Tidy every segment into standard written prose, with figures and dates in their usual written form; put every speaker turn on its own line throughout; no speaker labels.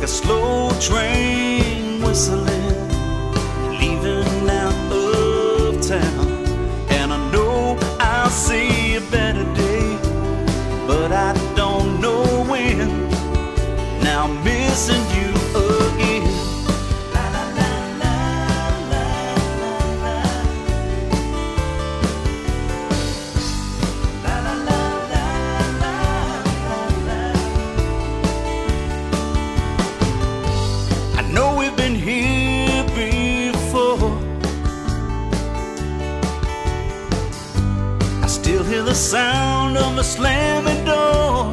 a slow train whistling, leaving out of town. And I know I'll see a better day, but I don't know when. Now I'm missing you again. La la la la la la la. La la la la la la. I know we've been here before. I still hear the sound of a slamming door.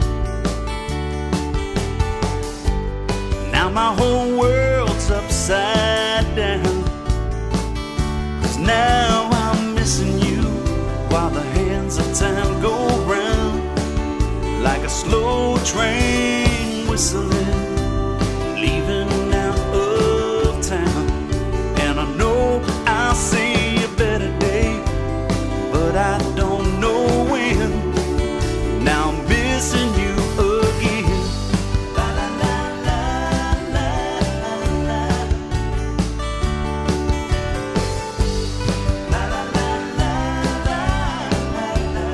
Now my whole world's upside down, 'cause now I'm missing you while the hands of time go round. Like a slow train whistling, leaving out of town. And I know I'll see a better day, but I don't know when. Now I'm missing you again. La la la la la la la. La la la la la la la.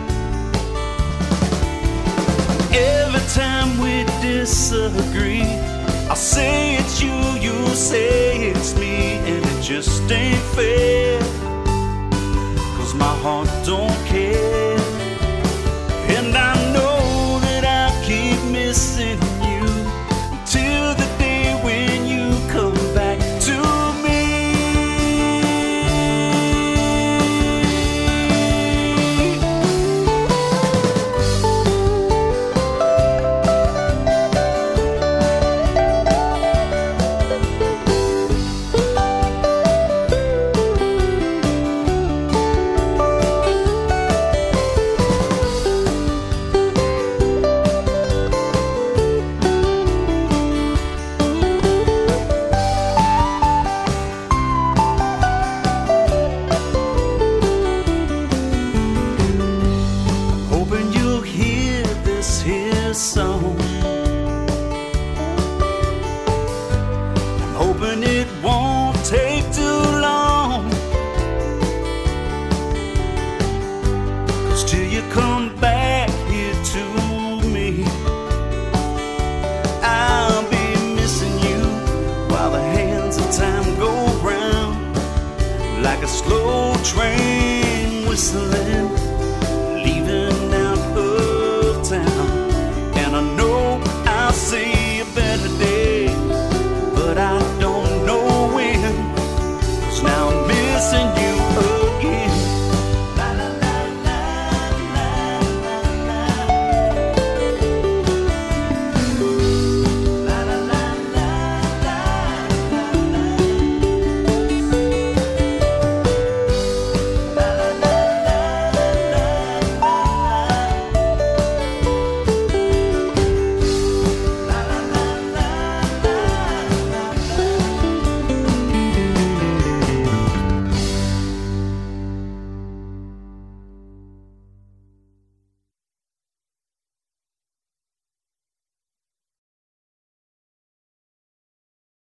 Every time we disagree, I'll say it's you, you say it's me, and it just ain't fair, 'cause my heart don't care. And I know that I'll keep missing you until the day when you come back to me. Hoping you'll hear this here song. I'm hoping it won't take too long, 'cause till you come back here to me, I'll be missing you while the hands of time go round. Like a slow train